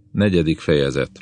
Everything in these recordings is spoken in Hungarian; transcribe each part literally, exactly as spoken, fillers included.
Negyedik fejezet.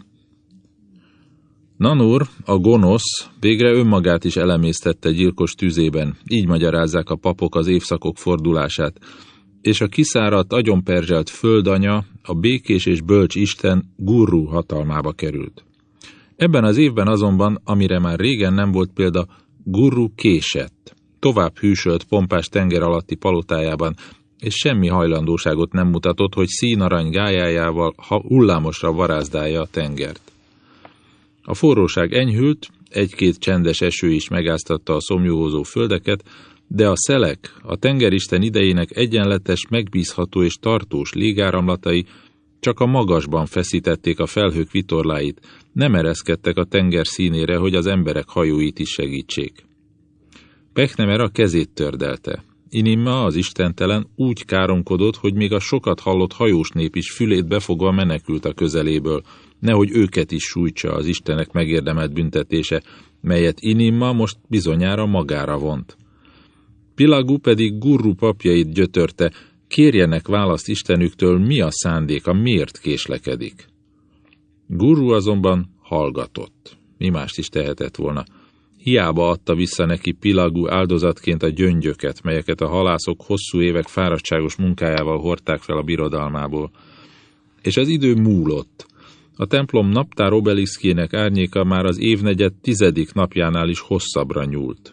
Nanur, a gonosz, végre önmagát is elemésztette gyilkos tüzében, így magyarázzák a papok az évszakok fordulását, és a kiszáradt, agyonperzselt földanya, a békés és bölcs Isten Gurru hatalmába került. Ebben az évben azonban, amire már régen nem volt példa, Gurru késett, tovább hűsölt pompás tenger alatti palotájában, és semmi hajlandóságot nem mutatott, hogy színarany gályájával hullámosra varázdálja a tengert. A forróság enyhült, egy-két csendes eső is megáztatta a szomjóhozó földeket, de a szelek, a tengeristen idejének egyenletes, megbízható és tartós légáramlatai csak a magasban feszítették a felhők vitorláit, nem ereszkedtek a tenger színére, hogy az emberek hajóit is segítsék. Pechnemer a kezét tördelte. Inimma, az istentelen, úgy káromkodott, hogy még a sokat hallott hajós nép is fülét befogva menekült a közeléből, nehogy őket is sújtsa az istenek megérdemelt büntetése, melyet Inimma most bizonyára magára vont. Pilagu pedig Gurru papjait gyötörte, kérjenek választ Istenüktől, mi a szándéka, miért késlekedik. Gurru azonban hallgatott. Mi mást is tehetett volna. Hiába adta vissza neki Pilagu áldozatként a gyöngyöket, melyeket a halászok hosszú évek fáradtságos munkájával hordták fel a birodalmából. És az idő múlott. A templom naptár obeliszkének árnyéka már az évnegyed tizedik napjánál is hosszabbra nyúlt.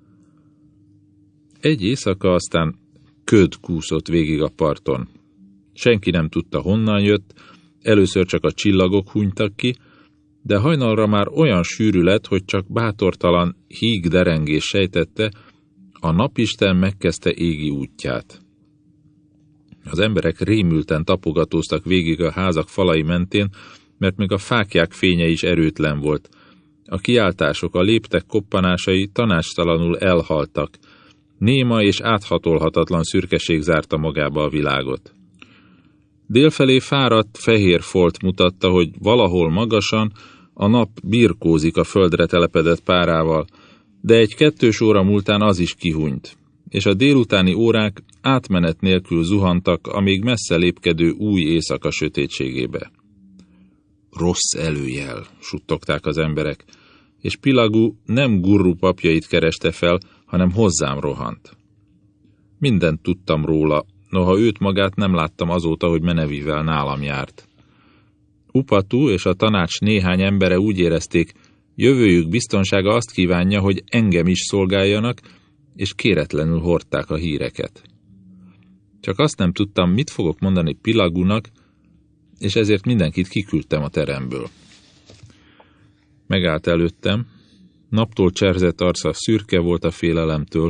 Egy éjszaka aztán köd kúszott végig a parton. Senki nem tudta, honnan jött, először csak a csillagok hunytak ki, de hajnalra már olyan sűrű lett, hogy csak bátortalan híg derengés sejtette, a napisten megkezdte égi útját. Az emberek rémülten tapogatóztak végig a házak falai mentén, mert még a fáklyák fénye is erőtlen volt. A kiáltások, a léptek koppanásai tanácstalanul elhaltak. Néma és áthatolhatatlan szürkeség zárta magába a világot. Délfelé fáradt, fehér folt mutatta, hogy valahol magasan a nap birkózik a földre telepedett párával, de egy kettős óra múltán az is kihunyt, és a délutáni órák átmenet nélkül zuhantak a még messze lépkedő új éjszaka sötétségébe. Rossz előjel, suttogták az emberek, és Pilagu nem Gurru papjait kereste fel, hanem hozzám rohant. Mindent tudtam róla, noha őt magát nem láttam azóta, hogy Menevivel nálam járt. Upatu és a tanács néhány embere úgy érezték, jövőjük biztonsága azt kívánja, hogy engem is szolgáljanak, és kéretlenül hordták a híreket. Csak azt nem tudtam, mit fogok mondani Pilagunak, és ezért mindenkit kiküldtem a teremből. Megállt előttem, naptól cserzett arca szürke volt a félelemtől.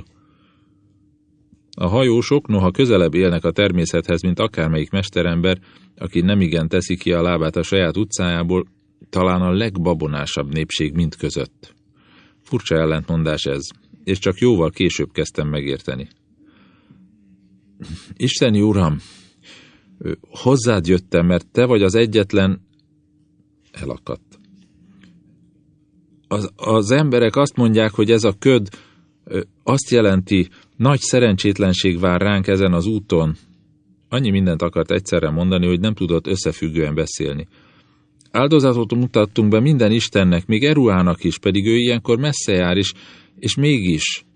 A hajósok, noha közelebb élnek a természethez, mint akármelyik mesterember, aki nemigen teszi ki a lábát a saját utcájából, talán a legbabonásabb népség mindközött. Furcsa ellentmondás ez, és csak jóval később kezdtem megérteni. Isteni Uram, hozzád jöttem, mert te vagy az egyetlen... Elakadt. Az, az emberek azt mondják, hogy ez a köd azt jelenti, nagy szerencsétlenség vár ránk ezen az úton. Annyi mindent akart egyszerre mondani, hogy nem tudott összefüggően beszélni. Áldozatot mutattunk be minden Istennek, még Eruának is, pedig ő ilyenkor messze jár is, és mégis.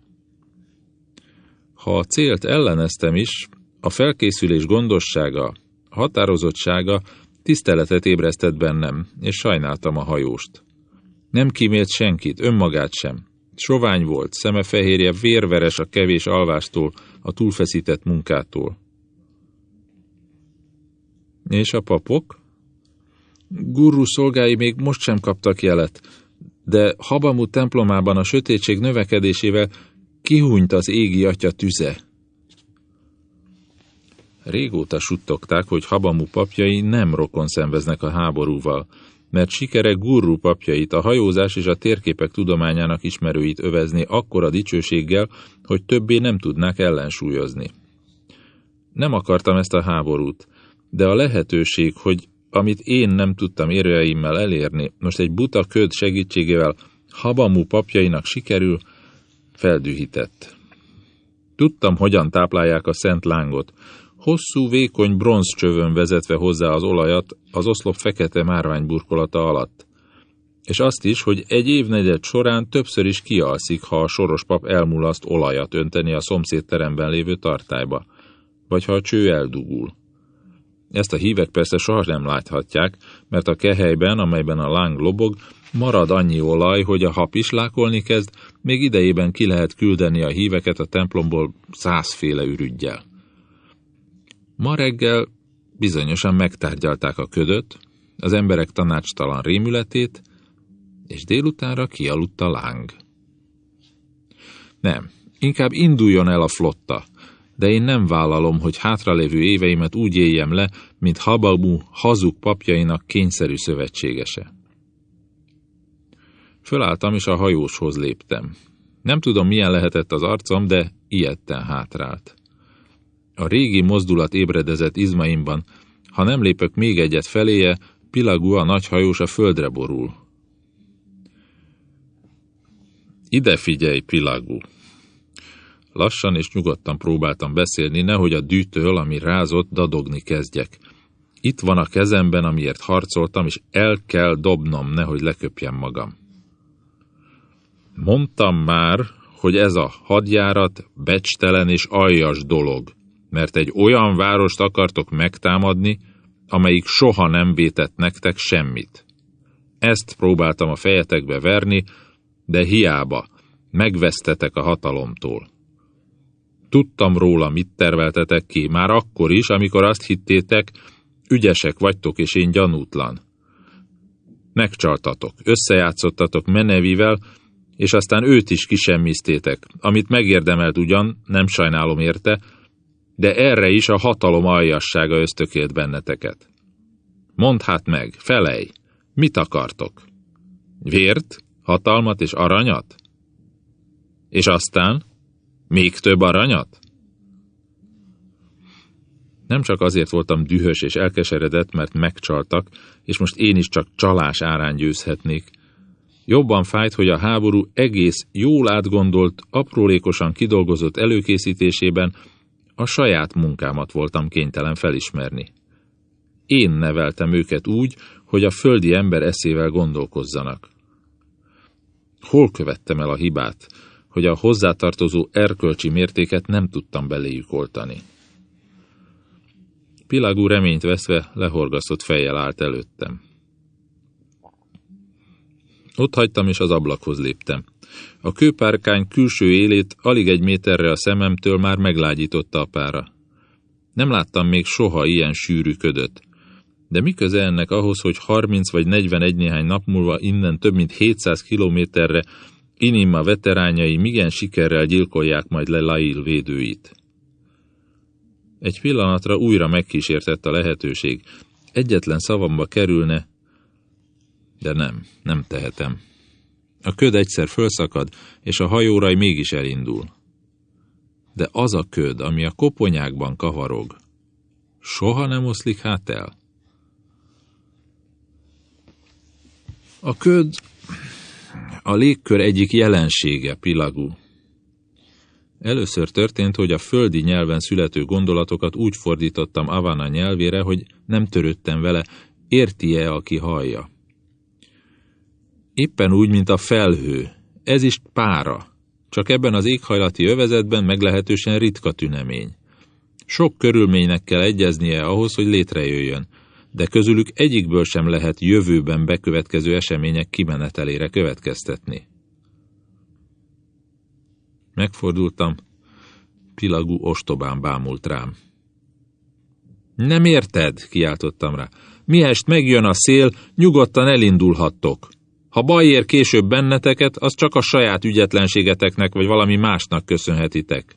Ha a célt elleneztem is, a felkészülés gondossága, a határozottsága tiszteletet ébresztett bennem, és sajnáltam a hajóst. Nem kímélt senkit, önmagát sem. Sovány volt, szeme fehérje vérveres a kevés alvástól, a túlfeszített munkától. És a papok? Gurru szolgái még most sem kaptak jelet, de Habamut templomában a sötétség növekedésével kihúnyt az égi atya tüze. Régóta suttogták, hogy Habamu papjai nem rokon szenveznek a háborúval, mert sikere Gurru papjait, a hajózás és a térképek tudományának ismerőit övezni akkora dicsőséggel, hogy többé nem tudnák ellensúlyozni. Nem akartam ezt a háborút, de a lehetőség, hogy amit én nem tudtam érveimmel elérni, most egy buta köd segítségével Habamu papjainak sikerül, feldühített. Tudtam, hogyan táplálják a szent lángot, hosszú, vékony bronzcsövön vezetve hozzá az olajat az oszlop fekete márványburkolata alatt. És azt is, hogy egy évnegyed során többször is kialszik, ha a soros pap elmulaszt olajat önteni a szomszédteremben lévő tartályba, vagy ha a cső eldugul. Ezt a hívek persze soha nem láthatják, mert a kehelyben, amelyben a láng lobog, marad annyi olaj, hogy a ha pislákolni kezd, még idejében ki lehet küldeni a híveket a templomból százféle ürüggyel. Ma reggel bizonyosan megtárgyalták a ködöt, az emberek tanácstalan rémületét, és délutánra kialudt a láng. Nem, inkább induljon el a flotta, de én nem vállalom, hogy hátralévő éveimet úgy éljem le, mint Hababu hazug papjainak kényszerű szövetségese. Fölálltam, és a hajóshoz léptem. Nem tudom, milyen lehetett az arcom, de ijedten hátrált. A régi mozdulat ébredezett izmaimban, ha nem lépök még egyet feléje, Pilagu, a nagy hajós, a földre borul. Ide figyelj, Pilagu! Lassan és nyugodtan próbáltam beszélni, nehogy a dűtől, ami rázott, dadogni kezdjek. Itt van a kezemben, amiért harcoltam, és el kell dobnom, nehogy leköpjem magam. Mondtam már, hogy ez a hadjárat becstelen és aljas dolog, mert egy olyan várost akartok megtámadni, amelyik soha nem vétett nektek semmit. Ezt próbáltam a fejetekbe verni, de hiába, megvesztetek a hatalomtól. Tudtam róla, mit terveltetek ki, már akkor is, amikor azt hittétek, ügyesek vagytok, és én gyanútlan. Megcsaltatok, összejátszottatok Menevivel, és aztán őt is kisemmiztétek, amit megérdemelt ugyan, nem sajnálom érte, de erre is a hatalom aljassága ösztökélt benneteket. Mondd hát meg, felej, mit akartok? Vért, hatalmat és aranyat? És aztán még több aranyat? Nem csak azért voltam dühös és elkeseredett, mert megcsaltak, és most én is csak csalás árán győzhetnék. Jobban fájt, hogy a háború egész jól átgondolt, aprólékosan kidolgozott előkészítésében a saját munkámat voltam kénytelen felismerni. Én neveltem őket úgy, hogy a földi ember eszével gondolkozzanak. Hol követtem el a hibát, hogy a hozzátartozó erkölcsi mértéket nem tudtam beléjük oltani? Pilagu reményt veszve lehorgasztott fejjel állt előttem. Ott hagytam, és az ablakhoz léptem. A kőpárkány külső élét alig egy méterre a szememtől már meglágyította a pára. Nem láttam még soha ilyen sűrű ködöt. De mi köze ennek ahhoz, hogy harminc vagy negyvenegy néhány nap múlva innen több mint hétszáz kilométerre Inimma veterányai migen sikerrel gyilkolják majd le Lail védőit? Egy pillanatra újra megkísértett a lehetőség. Egyetlen szavamba kerülne, de nem, nem tehetem. A köd egyszer fölszakad, és a hajóraj mégis elindul. De az a köd, ami a koponyákban kavarog, soha nem oszlik hát el. A köd a légkör egyik jelensége, Pilagu. Először történt, hogy a földi nyelven születő gondolatokat úgy fordítottam Avana nyelvére, hogy nem törődtem vele, érti-e, aki hallja. Éppen úgy, mint a felhő, ez is pára, csak ebben az éghajlati övezetben meglehetősen ritka tünemény. Sok körülménynek kell egyeznie ahhoz, hogy létrejöjjön, de közülük egyikből sem lehet jövőben bekövetkező események kimenetelére következtetni. Megfordultam, Pilagu ostobán bámult rám. Nem érted, kiáltottam rá. Miest megjön a szél, nyugodtan elindulhattok. Ha baj ér később benneteket, az csak a saját ügyetlenségeteknek vagy valami másnak köszönhetitek.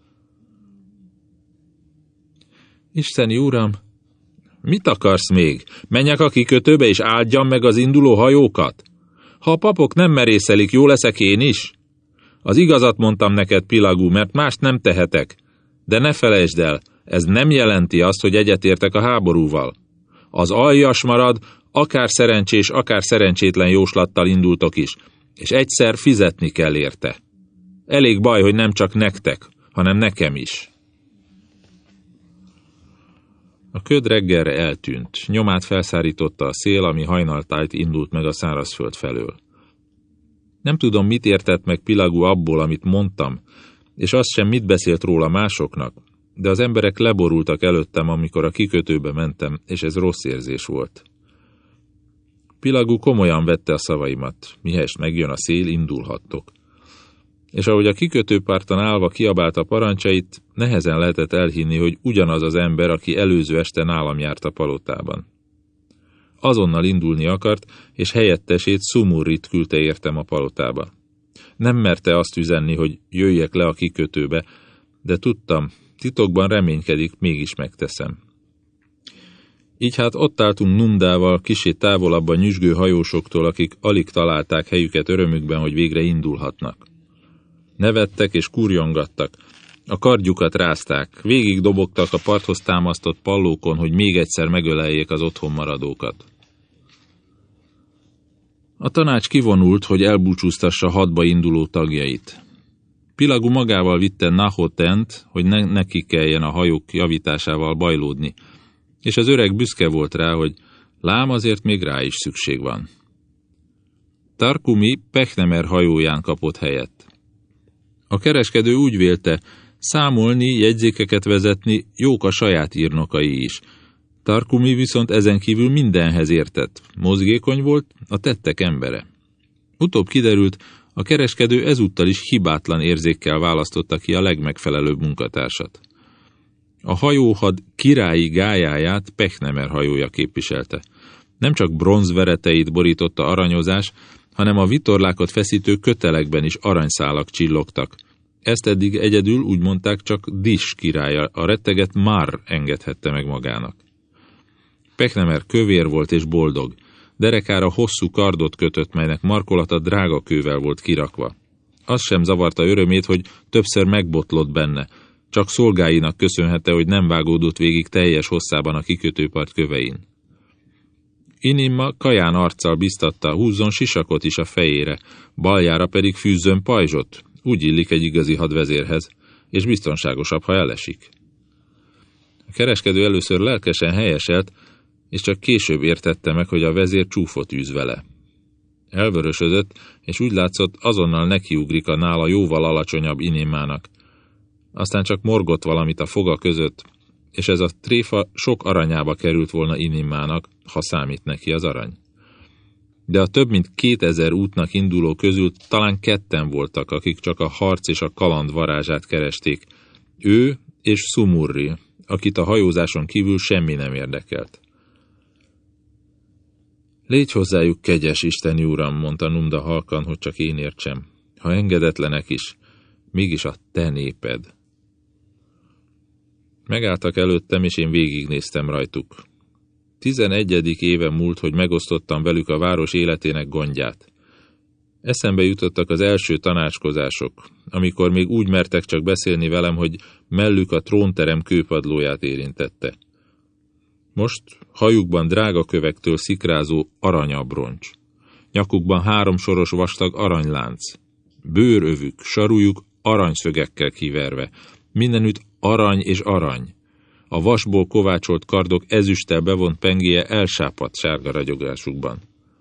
Isteni Uram, mit akarsz még? Menjek a kikötőbe és áldjam meg az induló hajókat? Ha a papok nem merészelik, jó leszek én is? Az igazat mondtam neked, Pilagu, mert mást nem tehetek. De ne felejtsd el, ez nem jelenti azt, hogy egyetértek a háborúval. Az aljas marad, akár szerencsés, akár szerencsétlen jóslattal indultok is, és egyszer fizetni kell érte. Elég baj, hogy nem csak nektek, hanem nekem is. A köd reggelre eltűnt, nyomát felszárította a szél, ami hajnaltájt indult meg a szárazföld felől. Nem tudom, mit értett meg Pelagu abból, amit mondtam, és azt sem, mit beszélt róla másoknak, de az emberek leborultak előttem, amikor a kikötőbe mentem, és ez rossz érzés volt. Pelagu komolyan vette a szavaimat, mihelyest megjön a szél, indulhattok. És ahogy a kikötőparton állva kiabálta parancsait, nehezen lehetett elhinni, hogy ugyanaz az ember, aki előző este nálam járt a palotában. Azonnal indulni akart, és helyettesét Sumurrit küldte értem a palotába. Nem merte azt üzenni, hogy jöjjek le a kikötőbe, de tudtam, titokban reménykedik, mégis megteszem. Így hát ott álltunk Numdával, kissé távolabb a nyüzsgő hajósoktól, akik alig találták helyüket örömükben, hogy végre indulhatnak. Nevettek és kurjongattak, a kardjukat rázták, végig dobogtak a parthoz támasztott pallókon, hogy még egyszer megöleljék az otthon maradókat. A tanács kivonult, hogy elbúcsúztassa hadba induló tagjait. Pelagu magával vitte Nahotent, hogy ne neki kelljen a hajók javításával bajlódni, és az öreg büszke volt rá, hogy lám azért még rá is szükség van. Tarkumi Pechnemer hajóján kapott helyet. A kereskedő úgy vélte, számolni, jegyzékeket vezetni jók a saját írnokai is. Tarkumi viszont ezen kívül mindenhez értett, mozgékony volt, a tettek embere. Utóbb kiderült, a kereskedő ezúttal is hibátlan érzékkel választotta ki a legmegfelelőbb munkatársat. A hajóhad királyi gályáját Pechnemer hajója képviselte. Nem csak bronzvereteit borította aranyozás, hanem a vitorlákat feszítő kötelekben is aranyszálak csillogtak. Ezt eddig egyedül úgy mondták, csak Dis királya, a retteget Mar engedhette meg magának. Pechnemer kövér volt és boldog, derekára hosszú kardot kötött, melynek markolata drága kővel volt kirakva. Az sem zavarta örömét, hogy többször megbotlott benne, csak szolgáinak köszönhette, hogy nem vágódott végig teljes hosszában a kikötőpart kövein. Inimma kaján arccal biztatta, húzzon sisakot is a fejére, baljára pedig fűzzön pajzsot, úgy illik egy igazi hadvezérhez, és biztonságosabb, ha elesik. A kereskedő először lelkesen helyeselt, és csak később értette meg, hogy a vezér csúfot űz vele. Elvörösödött, és úgy látszott, azonnal nekiugrik a nála jóval alacsonyabb Inimmának. Aztán csak morgott valamit a foga között, és ez a tréfa sok aranyába került volna Inimmának, ha számít neki az arany. De a több mint kétezer útnak induló közül talán ketten voltak, akik csak a harc és a kaland varázsát keresték. Ő és Sumurri, akit a hajózáson kívül semmi nem érdekelt. Légy hozzájuk kegyes, isteni uram, mondta Numda halkan, hogy csak én értsem. Ha engedetlenek is, mégis a te néped. Megálltak előttem, és én végignéztem rajtuk. Tizenegyedik éve múlt, hogy megosztottam velük a város életének gondját. Eszembe jutottak az első tanácskozások, amikor még úgy mertek csak beszélni velem, hogy mellük a trónterem kőpadlóját érintette. Most hajukban drága kövektől szikrázó aranyabroncs, nyakukban háromsoros vastag aranylánc, bőrövük, sarujuk aranyszögekkel kiverve, mindenütt arany és arany. A vasból kovácsolt kardok ezüsttel bevont pengéje elsápadt sárga ragyogásukban.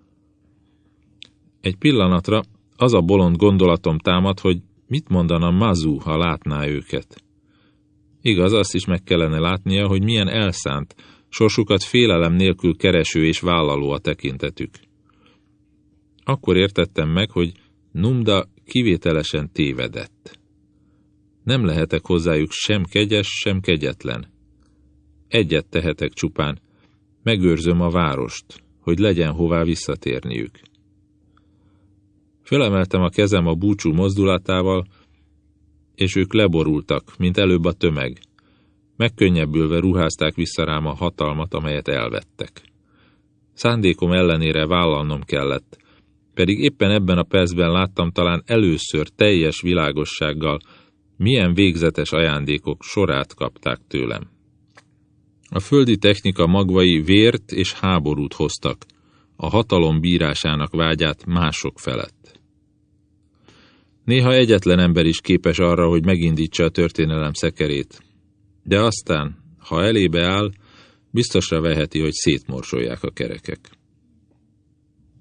Egy pillanatra az a bolond gondolatom támad, hogy mit mondana Mazu, ha látná őket. Igaz, azt is meg kellene látnia, hogy milyen elszánt, sorsukat félelem nélkül kereső és vállaló a tekintetük. Akkor értettem meg, hogy Numda kivételesen tévedett. Nem lehetek hozzájuk sem kegyes, sem kegyetlen. Egyet tehetek csupán, megőrzöm a várost, hogy legyen hová visszatérniük. Fölemeltem a kezem a búcsú mozdulatával, és ők leborultak, mint előbb a tömeg. Megkönnyebbülve ruházták vissza rám a hatalmat, amelyet elvettek. Szándékom ellenére vállalnom kellett, pedig éppen ebben a percben láttam talán először teljes világossággal, milyen végzetes ajándékok sorát kapták tőlem. A földi technika magvai vért és háborút hoztak, a hatalom bírásának vágyát mások felett. Néha egyetlen ember is képes arra, hogy megindítsa a történelem szekerét, de aztán, ha elébe áll, biztosra veheti, hogy szétmorsolják a kerekek.